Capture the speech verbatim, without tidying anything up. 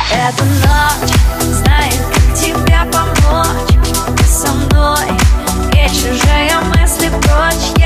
Эта ночь знает, как тебе помочь. Ты со мной, и чужие мысли прочь.